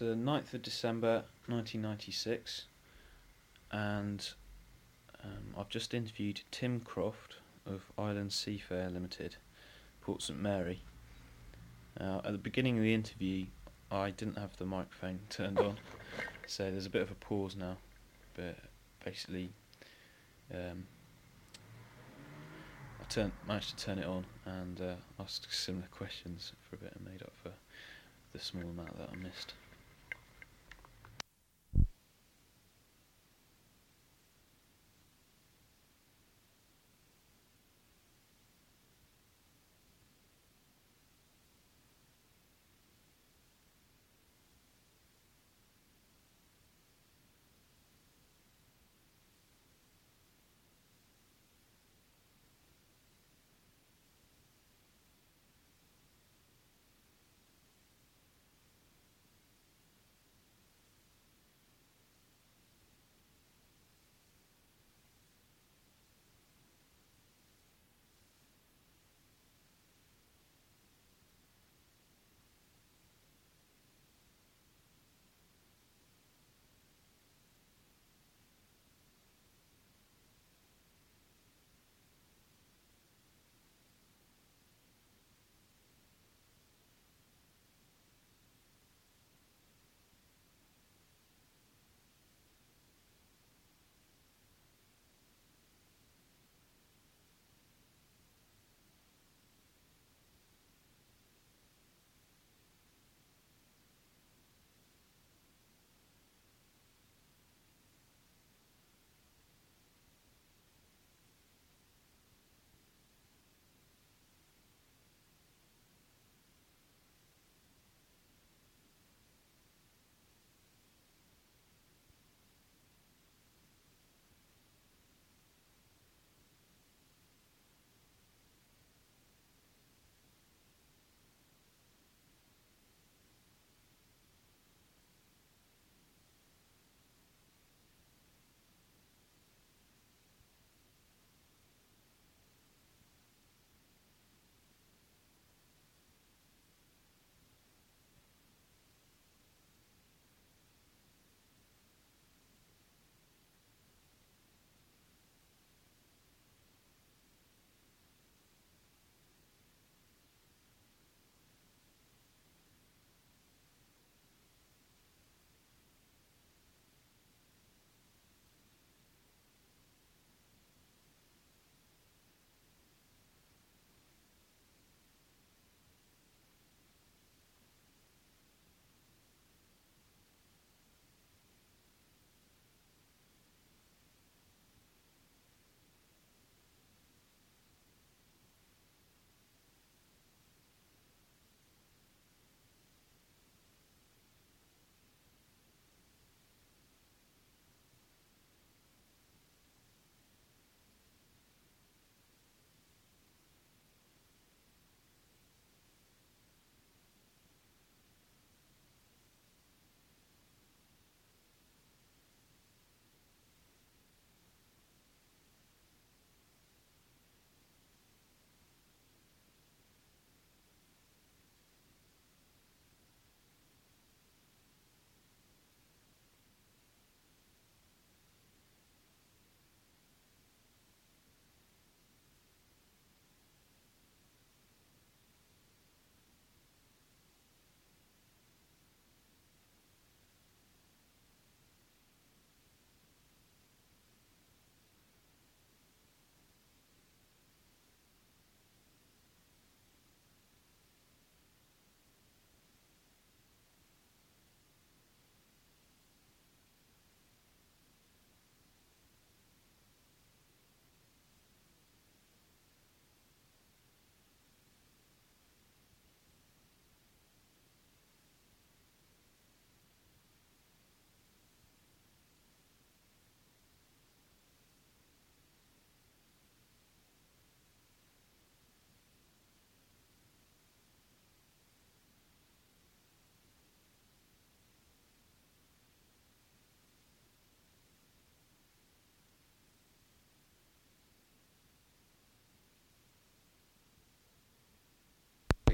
the 9th of December 1996, and I've just interviewed Tim Croft of Island Seafair Limited, Port St Mary. At the beginning of the interview, I didn't have the microphone turned on, so there's a bit of a pause now, but basically managed to turn it on and asked similar questions for a bit and made up for the small amount that I missed.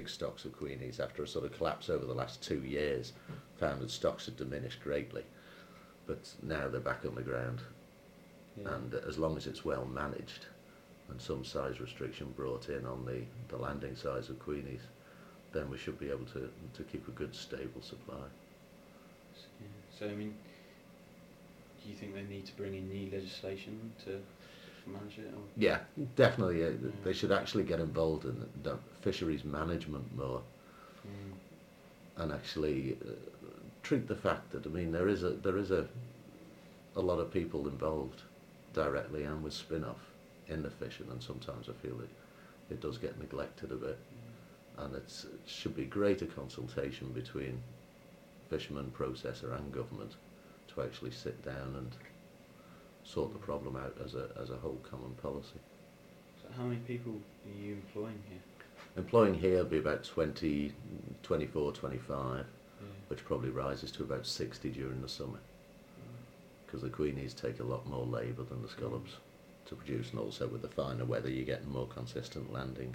big stocks of Queenies after a sort of collapse over the last 2 years. Found that stocks had diminished greatly, but now they're back on the ground. Yeah. And as long as it's well managed and some size restriction brought in on the landing size of Queenies, then we should be able to keep a good stable supply. Yeah. So I mean, do you think they need to bring in new legislation to manage it? Or? Yeah, definitely. They should actually get involved in the fisheries management more, and actually treat the fact that, I mean, there is a lot of people involved directly and with spin-off in the fishing, and sometimes I feel it does get neglected a bit, and it should be greater consultation between fisherman, processor and government to actually sit down and sort the problem out as a whole common policy. So how many people are you employing here? Employing here will be about 20, 24, 25, which probably rises to about 60 during the summer, because the Queenies take a lot more labour than the scallops to produce, and also with the finer weather you're getting more consistent landings.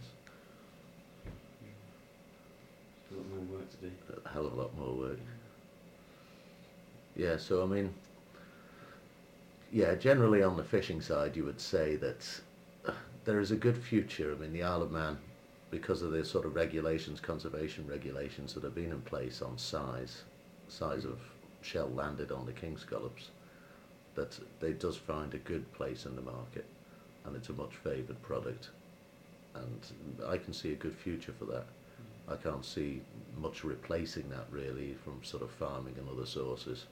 A lot more work to do. A hell of a lot more work. Yeah, so I mean, yeah, generally on the fishing side you would say that there is a good future. I mean, the Isle of Man, because of the sort of regulations, conservation regulations that have been in place on size of shell landed on the king scallops, that it does find a good place in the market, and it's a much favoured product, and I can see a good future for that. I can't see much replacing that really from sort of farming and other sources.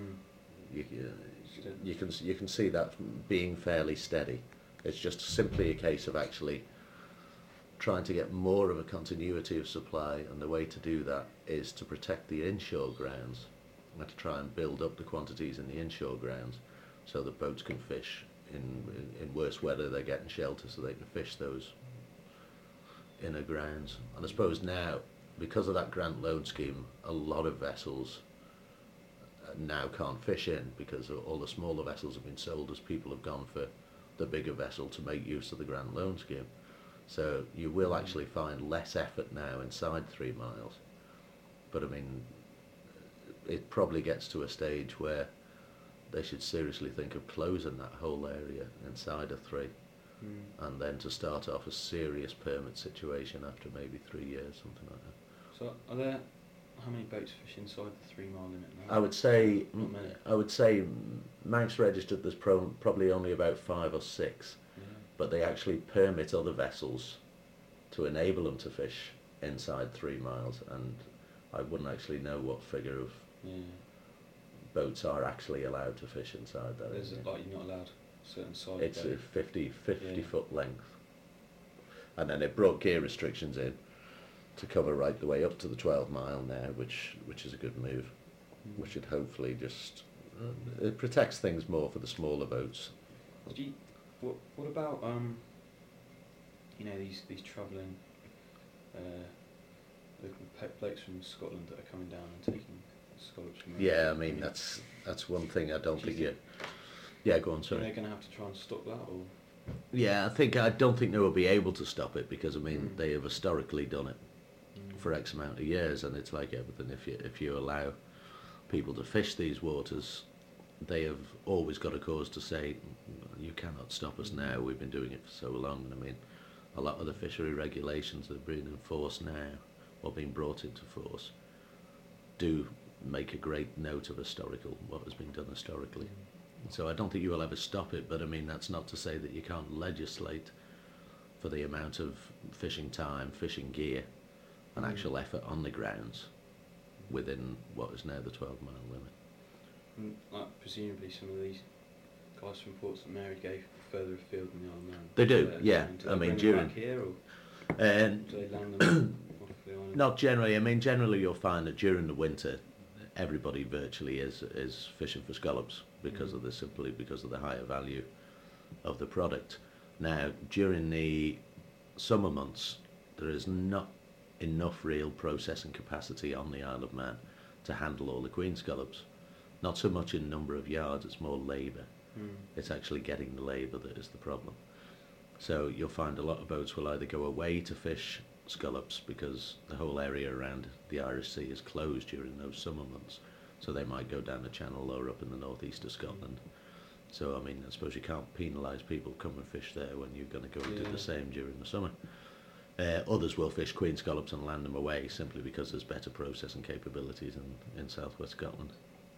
You can see that being fairly steady. It's just simply a case of actually trying to get more of a continuity of supply, and the way to do that is to protect the inshore grounds and to try and build up the quantities in the inshore grounds so that boats can fish in worse weather. They're getting shelter so they can fish those inner grounds. And I suppose now, because of that grant loan scheme, a lot of vessels now can't fish in, because all the smaller vessels have been sold as people have gone for the bigger vessel to make use of the grant loan scheme. So you will actually find less effort now inside 3 miles. But I mean, it probably gets to a stage where they should seriously think of closing that whole area inside of 3, and then to start off a serious permit situation after maybe 3 years, something like that. So are there, how many boats fish inside the 3 mile limit now? I would say Manx registered there's probably only about 5 or 6, but they actually permit other vessels to enable them to fish inside 3 miles, and I wouldn't actually know what figure of boats are actually allowed to fish inside that. There's like, you're not allowed a certain size. It's a 50 foot length, and then they brought gear restrictions in to cover right the way up to the 12 mile now, which is a good move, which should hopefully just it protects things more for the smaller boats. What about these travelling blokes from Scotland that are coming down and taking scallops from? Yeah, I mean that's one thing I don't think you. Yeah, go on. Sorry. They're going to have to try and stop that, or? Yeah, I don't think they will be able to stop it, because I mean they have historically done it for X amount of years, and it's like everything. If you allow people to fish these waters, they have always got a cause to say, you cannot stop us now, we've been doing it for so long. And I mean, a lot of the fishery regulations that are being enforced now, or being brought into force, do make a great note of what has been done historically. So I don't think you will ever stop it, but I mean, that's not to say that you can't legislate for the amount of fishing time, fishing gear, and actual effort on the grounds within what is now the 12 mile limit. Like, presumably some of these guys from Ports St Mary go further afield than the Isle of Man. They do, yeah. I mean, during back here, or do they land them off the island? Not generally. I mean, generally you'll find that during the winter, everybody virtually is fishing for scallops because of the higher value of the product. Now, during the summer months, there is not enough real processing capacity on the Isle of Man to handle all the queen scallops. Not so much in number of yards, it's more labour. It's actually getting the labour that is the problem. So you'll find a lot of boats will either go away to fish scallops because the whole area around the Irish Sea is closed during those summer months. So they might go down the channel or up in the northeast of Scotland. So, I mean, I suppose you can't penalise people come and fish there when you're going to go and do the same during the summer. Others will fish queen scallops and land them away simply because there's better processing capabilities in southwest Scotland.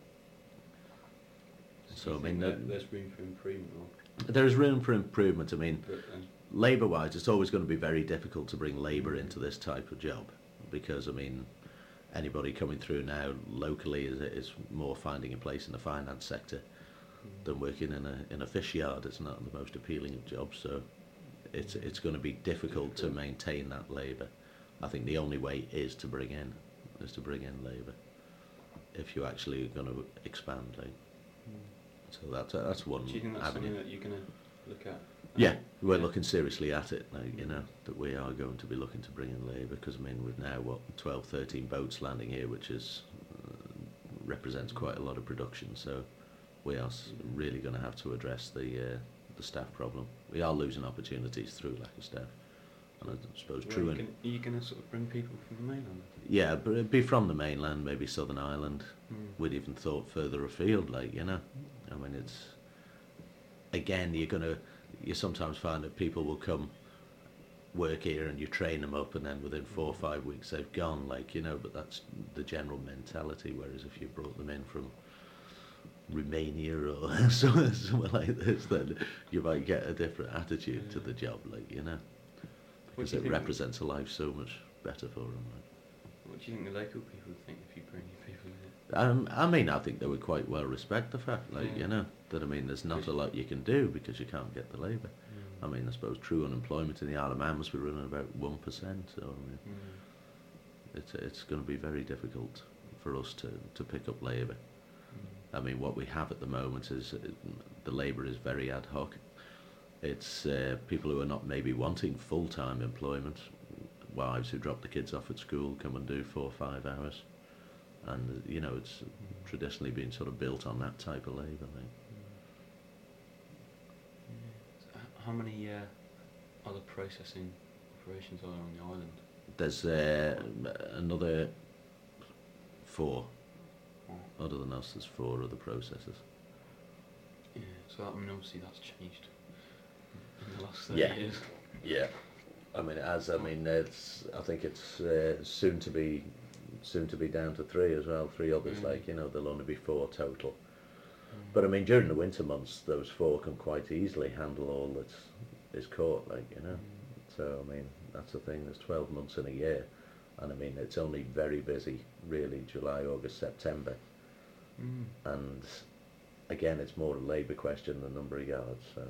So I mean, there's room for improvement. There is room for improvement. I mean, labour-wise, it's always going to be very difficult to bring labour into this type of job because, I mean, anybody coming through now locally is more finding a place in the finance sector than working in a fish yard. It's not the most appealing of jobs, so it's going to be difficult to maintain that labour. I think the only way is to bring in labour if you actually are going to expand. So that's one Do you think that's avenue. something that you're going to look at? Yeah, we're looking seriously at it, like, you know, that we are going to be looking to bring in labour because, I mean, we've now, 12, 13 boats landing here, which is represents quite a lot of production, so we are really going to have to address the staff problem. We are losing opportunities through lack of staff, and I suppose Are you going to sort of bring people from the mainland? Yeah, but it'd be from the mainland, maybe Southern Ireland. We'd even thought further afield, like, you know. I mean, it's, again, you sometimes find that people will come work here and you train them up and then within 4 or 5 weeks they've gone, like, you know, but that's the general mentality, whereas if you brought them in from Romania or somewhere like this, then you might get a different attitude to the job, like, you know, because it represents a life so much better for them. Like. What do you think the local people would think if you bring people in? I mean, I think they would quite well respect the fact, like, you know, that, I mean, there's not a lot you can do because you can't get the labour. I mean, I suppose true unemployment in the Isle of Man must be running about 1%, so, I mean, it's going to be very difficult for us to pick up labour. I mean, what we have at the moment is the labour is very ad hoc. It's people who are not maybe wanting full-time employment, wives who drop the kids off at school, come and do 4 or 5 hours. And, you know, it's traditionally been sort of built on that type of labour. Like. So how many other processing operations are there on the island? There's another 4. Other than us, there's 4 other processors. Yeah, so I mean, obviously that's changed in the last 30 years. Yeah. I mean, I think it's soon to be down to 3 as well. 3 others, like, you know, there'll only be 4 total. But I mean, during the winter months, those 4 can quite easily handle all that is caught, like, you know. So I mean, that's the thing. There's 12 months in a year, and I mean, it's only very busy, really, July, August, September. And again, it's more a labour question than number of yards. So.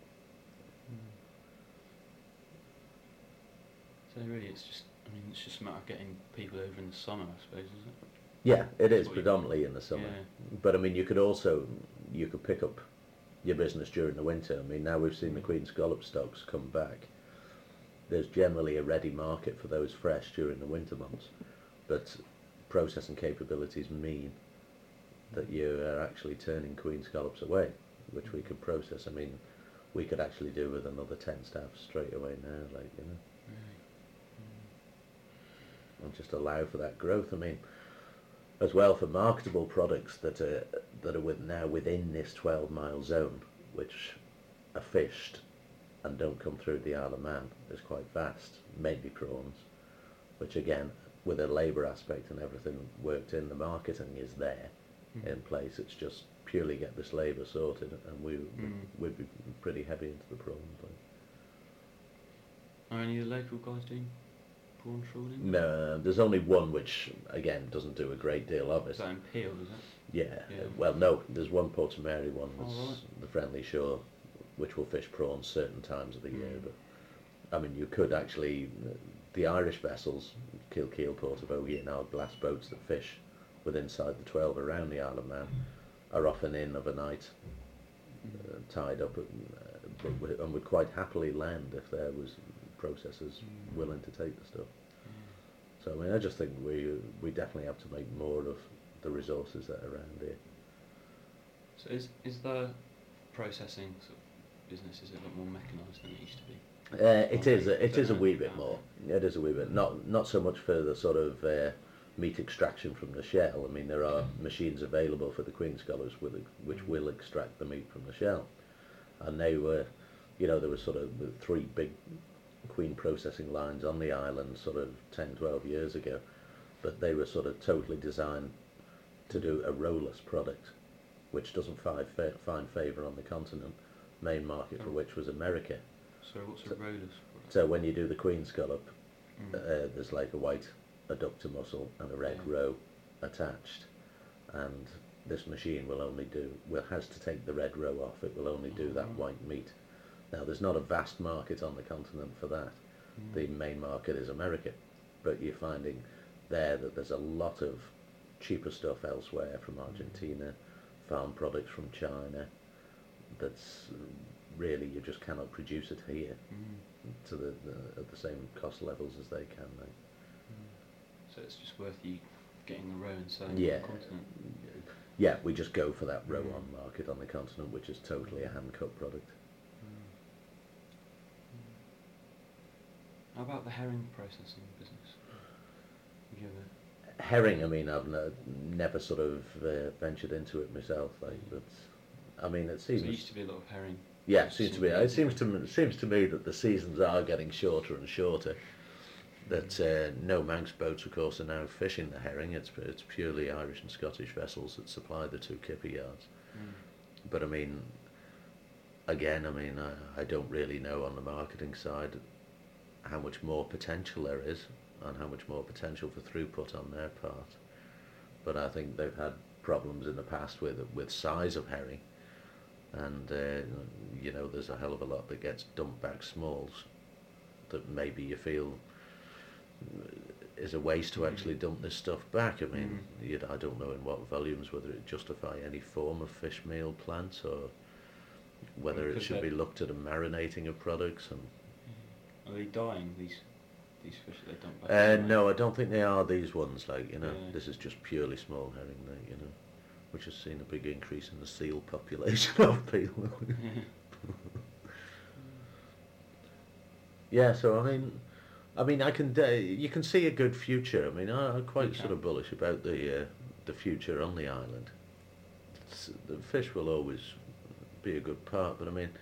So really, it's just a matter of getting people over in the summer, I suppose, is it? Yeah, it is predominantly in the summer. Yeah. But I mean, you could pick up your business during the winter. I mean, now we've seen the queen scallop stocks come back. There's generally a ready market for those fresh during the winter months, but processing capabilities mean that you are actually turning queen scallops away, which we could process. I mean, we could actually do with another 10 staff straight away now, like, you know. And just allow for that growth. I mean, as well, for marketable products that are now within this 12-mile zone, which are fished and don't come through the Isle of Man, is quite vast, mainly prawns, which again, with a labour aspect and everything worked in, the marketing is there in place. It's just purely get this labour sorted, and we'd be pretty heavy into the prawns. Are any of the local guys doing prawn trawling? No, there's only one which, again, doesn't do a great deal of it. Is that in Peel, is it? Yeah. Well, no, there's one Portmary one, that's right. the Friendly Shore, which will fish prawns certain times of the year. But I mean, you could actually, the Irish vessels, Kilkeel, Portavogie and our glass boats that fish inside the 12 around the Isle of Man, are often in of a night, tied up, and would quite happily land if there was processors willing to take the stuff. So I mean, I just think we definitely have to make more of the resources that are around here. So is the processing sort of business, is it a lot more mechanised than it used to be? It is. I It don't is a know wee anything bit about more. it. It is a wee bit. Not so much for the sort of meat extraction from the shell. I mean, there are machines available for the Queen Scholars which will extract the meat from the shell, and they were, there were sort of the three big Queen processing lines on the island, sort of 10, 12 years ago, but they were sort of totally designed to do a rolless product, which doesn't find favour on the continent. Main market for which was America. So what's a rollers for? So when you do the Queen scallop, Mm. there's like a white adductor muscle and a red Yeah. row attached, and this machine has to take the red row off. It will only do that Oh. white meat. Now there's not a vast market on the continent for that. The main market is America, but you're finding there that there's a lot of cheaper stuff elsewhere from Argentina, farm products from China. That's really, you just cannot produce it here to at the same cost levels as they can now. So it's just worth you getting a row and selling Yeah. on the continent. Yeah, we just go for that row-on market on the continent, which is totally a hand-cut product. How about the herring processing business? Have you ever? Herring, I mean, I've never sort of ventured into it myself. Like, but I mean, it So seems. there used to be a lot of herring. Yeah, it seems to be. It processing. seems to me that the seasons are getting shorter and shorter. That no Manx boats, of course, are now fishing the herring. It's purely Irish and Scottish vessels that supply the two kipper yards. Mm. But I mean, again, I don't really know on the marketing side how much more potential there is and how much more potential for throughput on their part. But I think they've had problems in the past with size of herring, and there's a hell of a lot that gets dumped back smalls that maybe you feel is a waste to actually dump this stuff back. I mean, I don't know in what volumes, whether it justify any form of fish meal plant or whether it Because should be they're- looked at a marinating of products. And Are they dying, these fish that they dump back? no, I don't think they are these ones. Like, Yeah. this is just purely small herring. Like, which has seen a big increase in the seal population of people. Yeah, so I mean, you can see a good future. I mean, I'm quite sort of bullish about the future on the island. The fish will always be a good part, but I mean,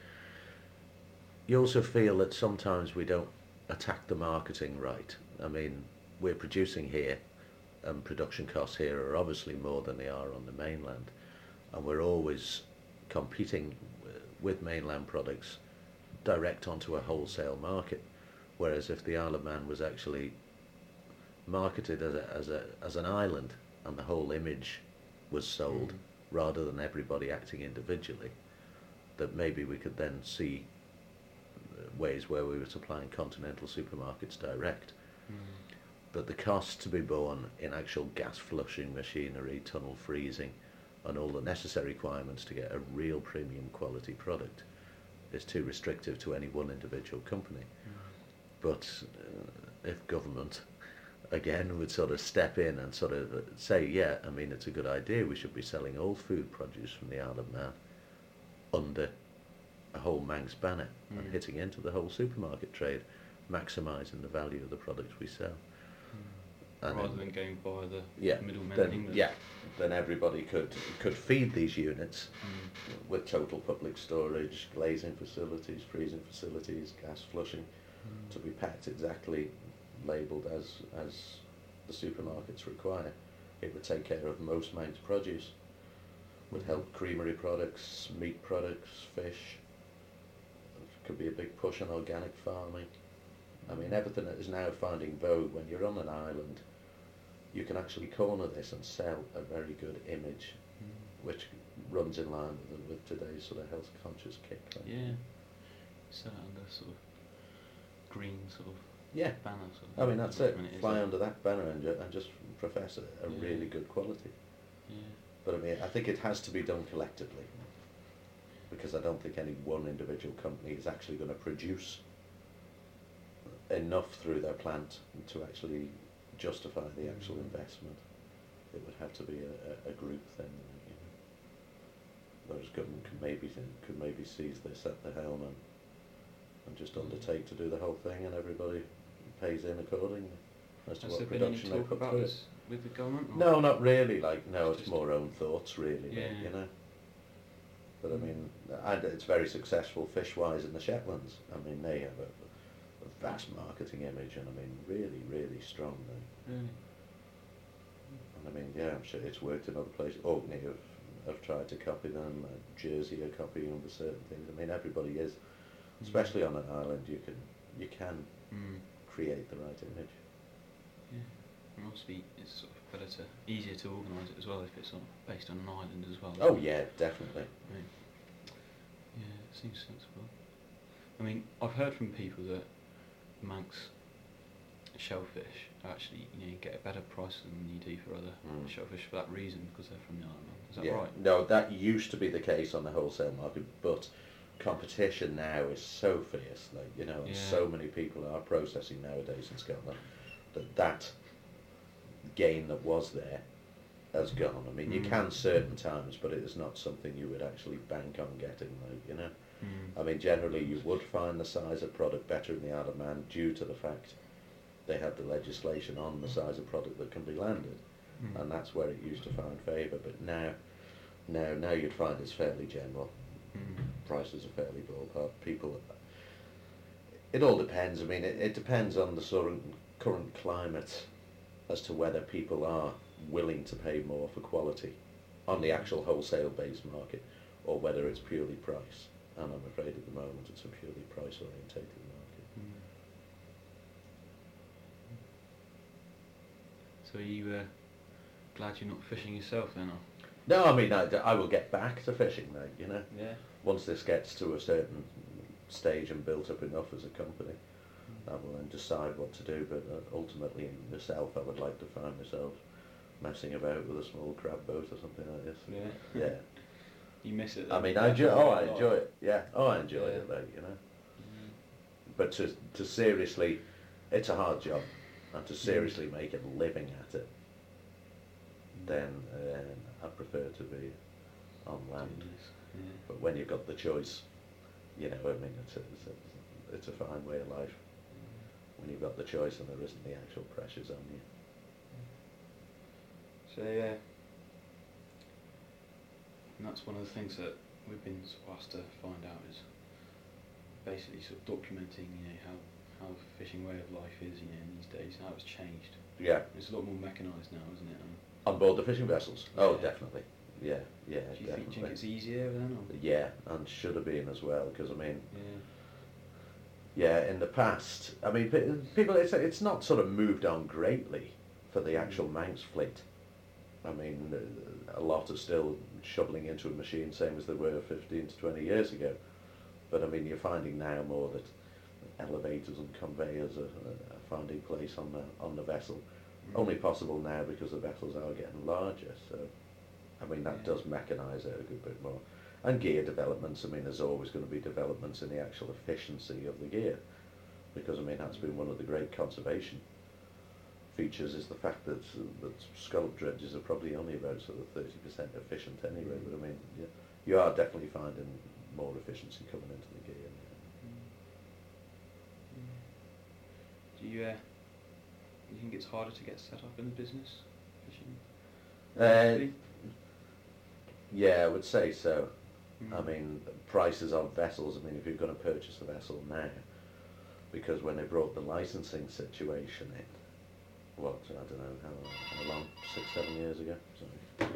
you also feel that sometimes we don't attack the marketing right. I mean, we're producing here, and production costs here are obviously more than they are on the mainland, and we're always competing with mainland products direct onto a wholesale market. Whereas if the Isle of Man was actually marketed as an island and the whole image was sold rather than everybody acting individually, that maybe we could then see ways where we were supplying continental supermarkets direct. But the cost to be borne in actual gas flushing machinery, tunnel freezing, and all the necessary requirements to get a real premium quality product is too restrictive to any one individual company. But if government, again, would sort of step in and sort of say, yeah, I mean, it's a good idea, we should be selling all food produce from the Isle of Man under a whole Manx banner and hitting into the whole supermarket trade, maximising the value of the products we sell. And Rather than going by the middlemen in then, England. then everybody could feed these units with total public storage, glazing facilities, freezing facilities, gas flushing, to be packed exactly, labelled as the supermarkets require. It would take care of most Manx produce, would help creamery products, meat products, fish. Could be a big push on organic farming. I mean, everything that is now finding vogue when you're on an island, you can actually corner this and sell a very good image, which runs in line with today's sort of health conscious kick. Like. Yeah. So under sort of green sort of Yeah. banner sort of. I mean, that's it. Is Fly under that banner and just profess a really good quality. Yeah. But I mean, I think it has to be done collectively, because I don't think any one individual company is actually going to produce enough through their plant to actually justify the actual investment. It would have to be a group thing. Whereas government could maybe seize this at the helm and just undertake to do the whole thing, and everybody pays in accordingly as to Has what there been any production they talk put about through it. this with the government? Or? No, not really. Like, no, It's it's just- more own thoughts, really. Yeah. Like, you know. But I mean, and it's very successful fish-wise in the Shetlands. I mean, they have a vast marketing image, and I mean, really, really strong. Really? And I mean, yeah, I'm sure it's worked in other places. Orkney have tried to copy them. Jersey are copying them for certain things. I mean, everybody is, especially on an island. You can Mm. create the right image. Yeah. And obviously, it's sort of better easier to organise it as well if it's sort of based on an island as well. Oh yeah, definitely. Right. Yeah, it seems sensible. I mean, I've heard from people that Manx shellfish actually, you get a better price than you do for other shellfish for that reason, because they're from the island. Is that Yeah. right? No, that used to be the case on the wholesale market, but competition now is so fierce. Like, and Yeah. so many people are processing nowadays in Scotland that gain that was there has gone. I mean, you can certain times, but it is not something you would actually bank on getting. Like, I mean, generally you would find the size of product better in the Isle of Man due to the fact they had the legislation on the size of product that can be landed, and that's where it used to find favour. But now you'd find it's fairly general. Prices are fairly ballpark. People, it all depends. I mean, it depends on the sort of current climate as to whether people are willing to pay more for quality on the actual wholesale-based market, or whether it's purely price. And I'm afraid at the moment it's a purely price-orientated market. So are you glad you're not fishing yourself then? Or? No, I mean, I will get back to fishing, mate, Yeah. Once this gets to a certain stage and built up enough as a company, I will then decide what to do. But ultimately, myself, I would like to find myself messing about with a small crab boat or something like this. Yeah. Yeah. You miss it. I Then. mean, You I enjoy definitely it. Yeah. Oh, I enjoy Yeah. it, like, But to seriously, it's a hard job, and to seriously make a living at it, then I prefer to be on land. Yeah. But when you've got the choice, I mean, it's a fine way of life. When you've got the choice and there isn't the actual pressures on you. So yeah, and that's one of the things that we've been sort of asked to find out is basically sort of documenting, how the fishing way of life is, in these days, how it's changed. Yeah. It's a lot more mechanised now, isn't it? On board the fishing vessels? Oh, Yeah. definitely. Yeah, Do you definitely. think it's easier then? Or? Yeah, and should have been as well, because I mean, Yeah. in the past, I mean, people, it's not sort of moved on greatly for the actual Manx fleet. I mean, a lot are still shoveling into a machine, same as they were 15 to 20 years ago. But I mean, you're finding now more that elevators and conveyors are finding place on the vessel. Only possible now because the vessels are getting larger. So, I mean, that does mechanise it a good bit more. And gear developments, I mean, there's always going to be developments in the actual efficiency of the gear, because I mean, that's been one of the great conservation features, is the fact that scallop dredges are probably only about sort of 30% efficient anyway. But I mean, you are definitely finding more efficiency coming into the gear. Do you think it's harder to get set up in the business fishing? Yeah, I would say so. I mean, prices of vessels, I mean, if you're going to purchase a vessel now, because when they brought the licensing situation in, what, I don't know, how long, 6, 7 years ago? Sorry.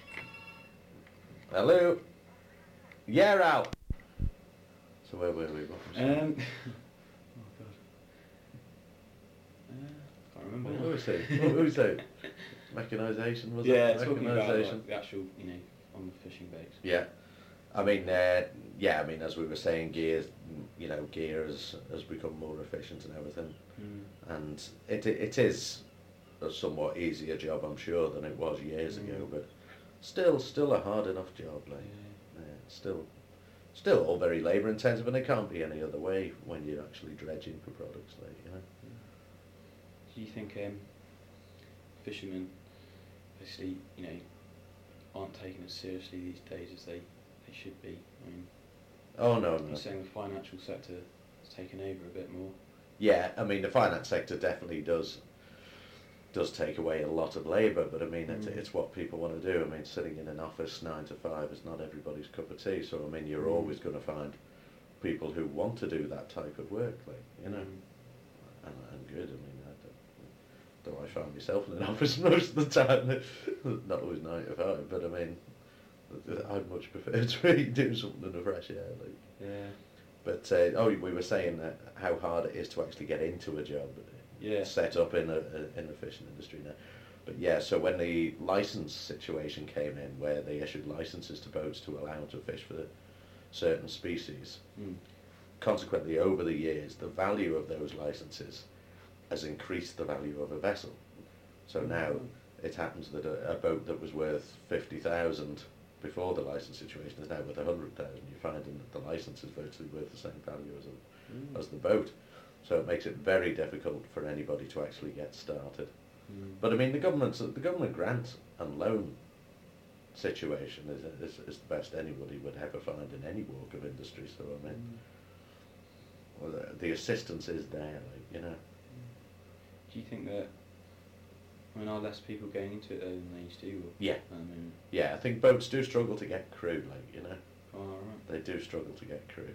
Hello? Yeah, Al! So where were we? What was it? Oh god. Can't remember. What was it? What was it? Mechanisation, was Yeah, it? talking about Mechanisation. the actual, on the fishing baits. Yeah. I mean, as we were saying, gear has become more efficient and everything, and it is a somewhat easier job, I'm sure, than it was years ago, but still a hard enough job, still all very labour intensive, and it can't be any other way when you're actually dredging for products, Do you think fishermen, obviously, aren't taken as seriously these days as they should be? I mean, Oh no, you're saying the financial sector it's taken over a bit more. Yeah, I mean the finance sector definitely does take away a lot of labour, but I mean it's what people want to do. I mean sitting in an office 9 to 5 is not everybody's cup of tea, so I mean you're always going to find people who want to do that type of work, like, you know, and good. I mean, though I find myself in an office most of the time, not always 9 to 5, but I mean I'd much prefer to really do something in the fresh air, like. Yeah. But we were saying that how hard it is to actually get into a job, set up in the fishing industry now. But yeah, so when the license situation came in, where they issued licenses to boats to allow them to fish for certain species, consequently over the years, the value of those licenses has increased the value of a vessel. So now it happens that a boat that was worth 50,000 before the license situation is now worth 100,000. You're finding that the license is virtually worth the same value as the boat. So it makes it very difficult for anybody to actually get started. But I mean, the government grant and loan situation is the best anybody would ever find in any walk of industry. So I mean, well, the assistance is there, like, you know. Do you think that, I mean, are less people getting into it though than they used to? Or, Yeah. I mean, Yeah, I think boats do struggle to get crew, like, you know. oh, right. They do struggle to get crew.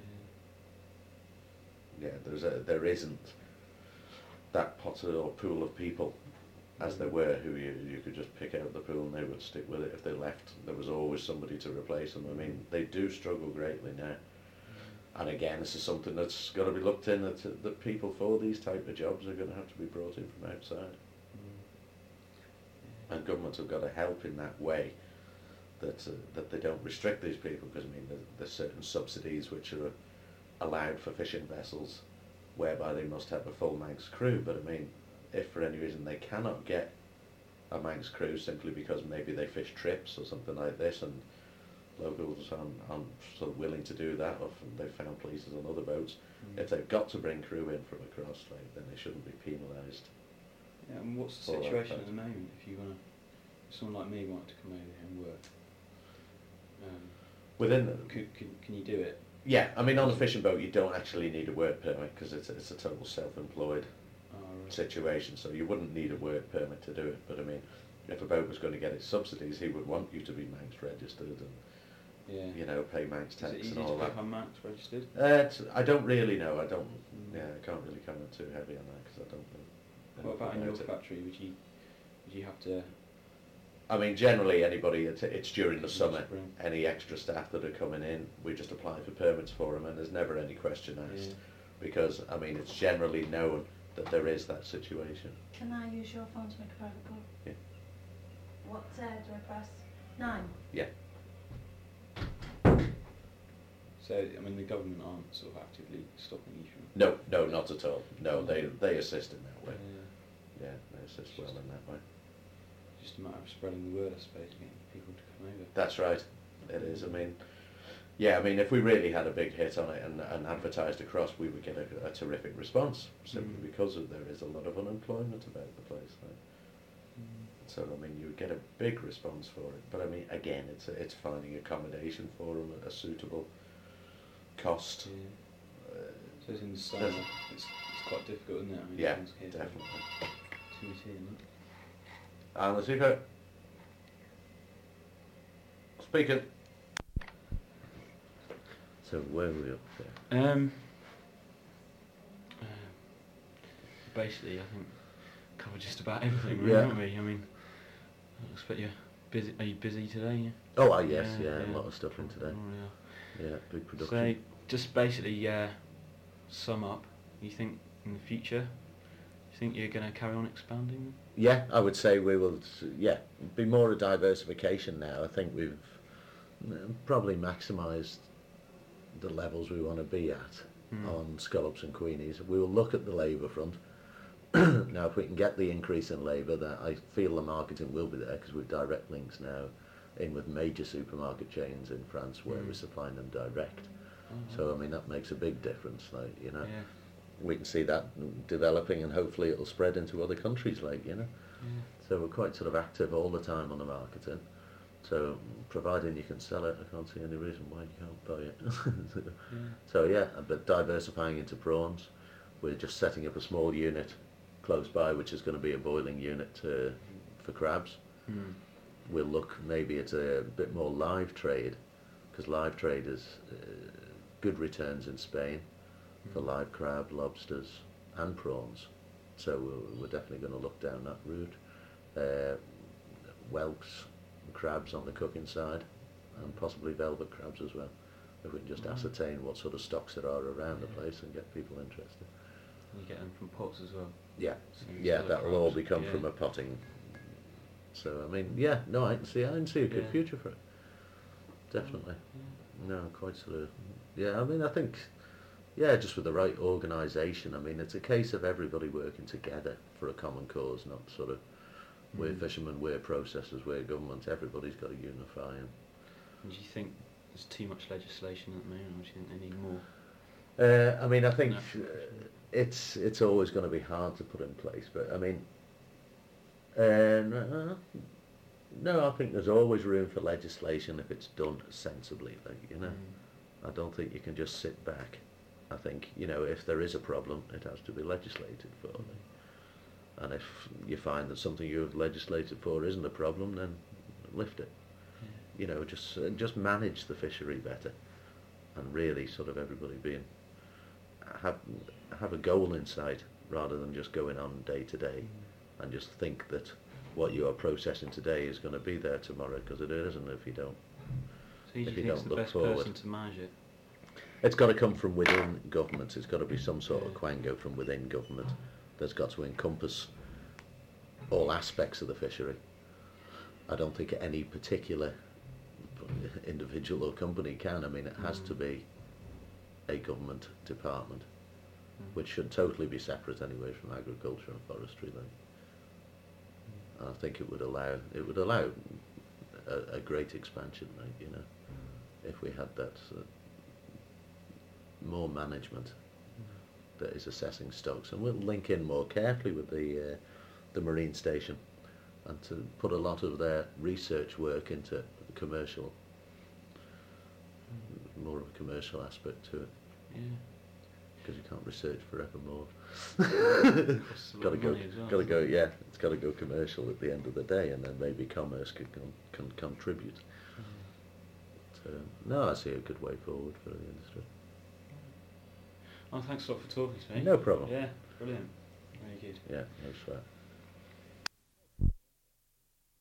Yeah. Yeah, there isn't that pot or pool of people as there were who you could just pick out the pool and they would stick with it. If they left, there was always somebody to replace them. I mean, they do struggle greatly now. And again, this is something that's got to be looked in, that people for these type of jobs are going to have to be brought in from outside. And governments have got to help in that way, that they don't restrict these people, because I mean there's certain subsidies which are allowed for fishing vessels whereby they must have a full Manx crew, but I mean if for any reason they cannot get a Manx crew simply because maybe they fish trips or something like this and locals aren't sort of willing to do that, or they've found places on other boats, if they've got to bring crew in from across, like, then they shouldn't be penalised. Yeah, and what's the situation at the moment if someone like me wanted to come over here and work? Can you do it? Yeah, I mean on a fishing boat you don't actually need a work permit because it's a total self-employed situation, so you wouldn't need a work permit to do it. But I mean, if a boat was going to get its subsidies, he would want you to be Manx registered and you know, pay Manx tax and all that. Is it easy to become Manx registered? I don't really know. I can't really comment too heavy on that because I don't know. What about in your factory? Would you have to? I mean, generally anybody, it's during the summer, any extra staff that are coming in, we just apply for permits for them and there's never any question asked, because, I mean, it's generally known that there is that situation. Can I use your phone to make a private call? Yeah. What do I press? 9? Yeah. So, I mean, the government aren't sort of actively stopping you from... No, not at all. No, they assist in that way. Yeah, they assist well in that way. Just a matter of spreading the word, I suppose, getting people to come over. That's right. It is. I mean, if we really had a big hit on it and advertised across, we would get a terrific response, simply because there is a lot of unemployment about the place. Right? So, I mean, you would get a big response for it. But, I mean, again, it's finding accommodation for them at a suitable cost. Yeah. So it's in the summer. It's quite difficult, isn't it? I mean, yeah, definitely. And the secret. Speaking. So where were we up there? Basically, I think covered just about everything, really, haven't we? I mean, I expect you're busy. Are you busy today? Yeah? Oh, yes, a lot of stuff in today. Oh, yeah, big production. So just basically, sum up. You think in the future, you think you're going to carry on expanding? Yeah, I would say we will. Yeah, be more a diversification now. I think we've probably maximised the levels we want to be at on scallops and queenies. We will look at the labour front. Now, if we can get the increase in labour, that I feel the marketing will be there, because we've direct links now in with major supermarket chains in France where we're supplying them direct. So, I mean, that makes a big difference, like, you know. Yeah. We can see that developing, and hopefully it'll spread into other countries, like, you know. Yeah. So we're quite sort of active all the time on the marketing. So providing you can sell it, I can't see any reason why you can't buy it. Yeah. So yeah, but diversifying into prawns, we're just setting up a small unit close by, which is going to be a boiling unit for crabs. Mm. We'll look maybe at a bit more live trade, because live trade is good returns in Spain for live crab, lobsters and prawns. So we're definitely going to look down that route. Whelks, crabs on the cooking side, and possibly velvet crabs as well, if we can just Right. ascertain what sort of stocks there are around the Yeah. place and get people interested. You get them from pots as well. Yeah, So you yeah, sell the that'll all crabs. become Yeah. from a potting. So I mean, yeah, no, I can see a good Yeah. future for it. Definitely. Yeah. No, quite sort of. Yeah, I mean, I think, yeah, just with the right organisation. I mean, it's a case of everybody working together for a common cause, not sort of we're Mm. fishermen, we're processors, we're government. Everybody's got to unify. And do you think there's too much legislation at the moment, or do you think they need more? I mean, I think No. it's always going to be hard to put in place, but I mean, no, I think there's always room for legislation if it's done sensibly. Like, you know, I don't think you can just sit back. I think, you know, if there is a problem, it has to be legislated for. And if you find that something you've legislated for isn't a problem, then lift it. Yeah. You know, just manage the fishery better, and really sort of everybody have a goal in sight rather than just going on day to day and just think that what you are processing today is going to be there tomorrow, because it isn't if you don't. So who do If you you think's don't the look best forward. person to manage it? It's got to come from within government. It's got to be some sort of Yeah. quango from within government that's got to encompass all aspects of the fishery. I don't think any particular individual or company can. I mean, it has to be a government department, which should totally be separate anyway from agriculture and forestry. Then I think it would allow a great expansion. Like, you know, if we had that more management that is assessing stocks, and we'll link in more carefully with the marine station, and to put a lot of their research work into commercial, more of a commercial aspect to it, Yeah. because you can't research forevermore. Costs a lot Got to of go, money as well, got to doesn't go. it? Yeah, it's got to go commercial at the end of the day, and then maybe commerce can contribute. So no, I see a good way forward for the industry. Oh, thanks a lot for talking to me. No problem. Yeah, brilliant. Very good. Yeah, no sweat.